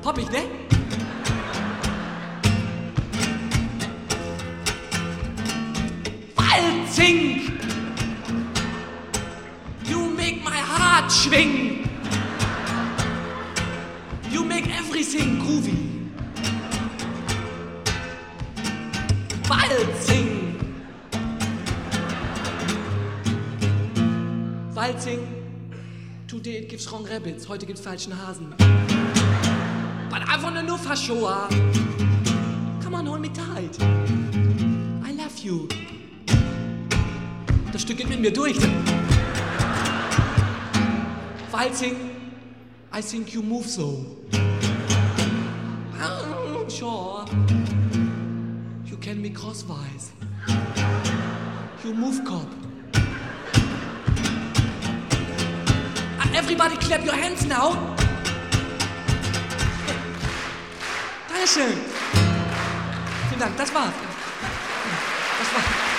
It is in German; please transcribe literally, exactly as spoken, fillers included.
Hab ich, ne? Walzing! You make my heart schwing! You make everything groovy! Walzing! Walzing! Today it gives wrong rabbits, heute gibt's falschen Hasen. But I wanna know for sure. Come on, hold me tight. I love you. Das Stück geht mit mir durch. Walzing, I think you move so. Oh, sure. You can be crosswise. You move, cop. Everybody clap your hands now. Dankeschön. Vielen Dank, das war's. Das war's.